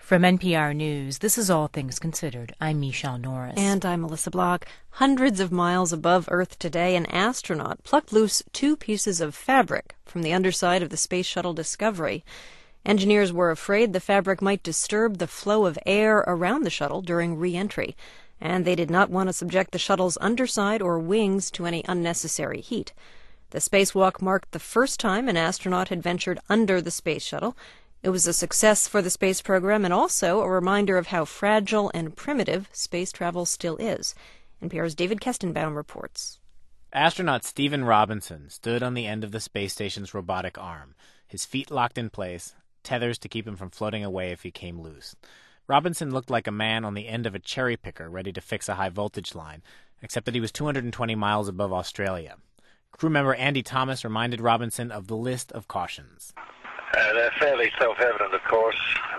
From NPR News, this is All Things Considered. I'm Michelle Norris. And I'm Melissa Block. Hundreds of miles above Earth today, an astronaut plucked loose 2 pieces of fabric from the underside of the Space Shuttle Discovery. Engineers were afraid the fabric might disturb the flow of air around the shuttle during re-entry, and they did not want to subject the shuttle's underside or wings to any unnecessary heat. The spacewalk marked the first time an astronaut had ventured under the space shuttle. It was a success for the space program and also a reminder of how fragile and primitive space travel still is. NPR's David Kestenbaum reports. Astronaut Stephen Robinson stood on the end of the space station's robotic arm, his feet locked in place, tethers to keep him from floating away if he came loose. Robinson looked like a man on the end of a cherry picker ready to fix a high-voltage line, except that he was 220 miles above Australia. Crew member Andy Thomas reminded Robinson of the list of cautions. They're fairly self-evident, of course.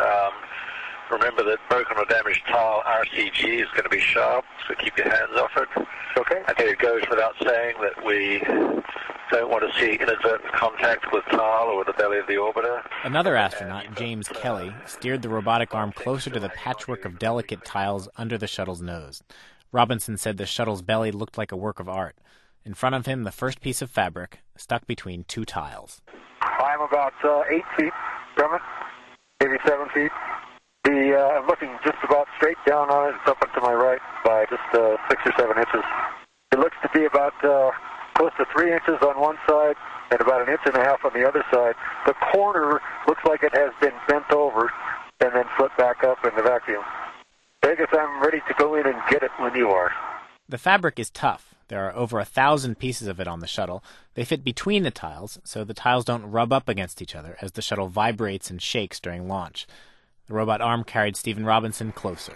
Remember that broken or damaged tile RCG is going to be sharp, so keep your hands off it. Okay. I think it goes without saying that we don't want to see inadvertent contact with tile or with the belly of the orbiter. Another astronaut, James Kelly, steered the robotic arm closer to the patchwork of delicate tiles under the shuttle's nose. Robinson said the shuttle's belly looked like a work of art. In front of him, the first piece of fabric stuck between 2 tiles. I'm about 8 feet from it, maybe 7 feet. I'm looking just about straight down on it. It's up and to my right by just 6 or 7 inches. It looks to be about close to 3 inches on one side and about 1.5 inches on the other side. The corner looks like it has been bent over and then flipped back up in the vacuum. I guess I'm ready to go in and get it when you are. The fabric is tough. There are over 1,000 pieces of it on the shuttle. They fit between the tiles, so the tiles don't rub up against each other as the shuttle vibrates and shakes during launch. The robot arm carried Stephen Robinson closer.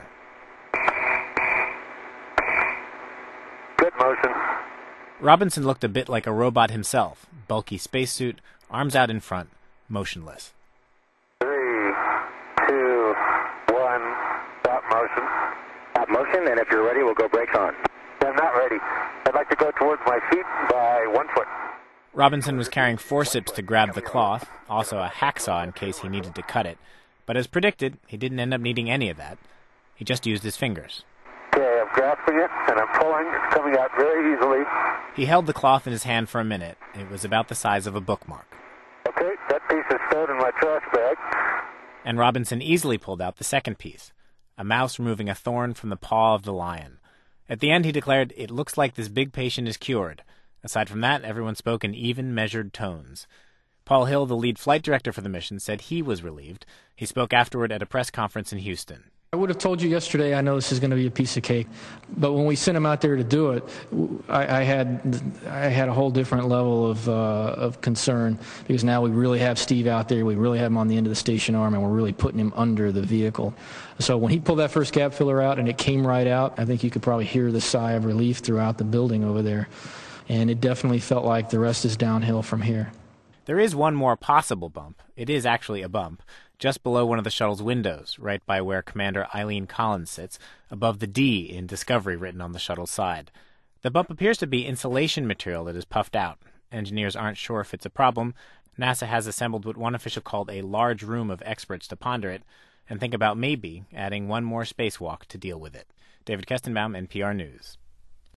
Good motion. Robinson looked a bit like a robot himself, bulky spacesuit, arms out in front, motionless. 3, 2, 1, stop motion. Stop motion, and if you're ready, we'll go brakes on. I'm not ready. I'd like to go towards my feet by 1 foot. Robinson was carrying forceps to grab the cloth, also a hacksaw in case he needed to cut it. But as predicted, he didn't end up needing any of that. He just used his fingers. Okay, I'm grasping it, and I'm pulling. It's coming out very easily. He held the cloth in his hand for a minute. It was about the size of a bookmark. Okay, that piece is stowed in my trash bag. And Robinson easily pulled out the second piece, a mouse removing a thorn from the paw of the lion. At the end, he declared, "It looks like this big patient is cured." Aside from that, everyone spoke in even, measured tones. Paul Hill, the lead flight director for the mission, said he was relieved. He spoke afterward at a press conference in Houston. I would have told you yesterday, I know this is going to be a piece of cake, but when we sent him out there to do it, I had a whole different level of concern, because now we really have Steve out there, we really have him on the end of the station arm, and we're really putting him under the vehicle. So when he pulled that first gap filler out and it came right out, I think you could probably hear the sigh of relief throughout the building over there, and it definitely felt like the rest is downhill from here. There is one more possible bump. It is actually a bump, just below one of the shuttle's windows, right by where Commander Eileen Collins sits, above the D in Discovery written on the shuttle's side. The bump appears to be insulation material that is puffed out. Engineers aren't sure if it's a problem. NASA has assembled what one official called a large room of experts to ponder it and think about maybe adding one more spacewalk to deal with it. David Kestenbaum, NPR News.